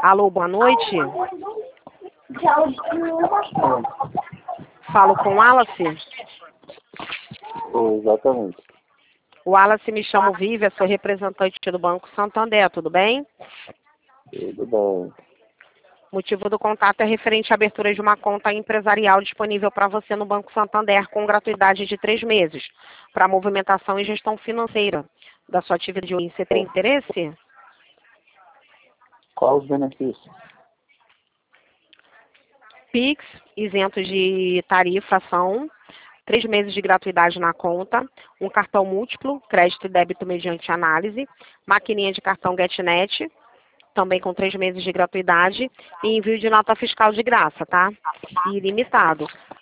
Alô, boa noite. Falo com o Wallace. Exatamente. O Wallace, me chamo Vívia, sou representante do Banco Santander, tudo bem? Tudo bem. Motivo do contato é referente à abertura de uma conta empresarial disponível para você no Banco Santander com gratuidade de 3 meses para movimentação e gestão financeira da sua atividade. Você tem interesse? Quais os benefícios? Pix, isentos de tarifação, 3 meses de gratuidade na conta, um cartão múltiplo, crédito e débito mediante análise, maquininha de cartão GetNet, também com 3 meses de gratuidade, e envio de nota fiscal de graça, tá? E ilimitado.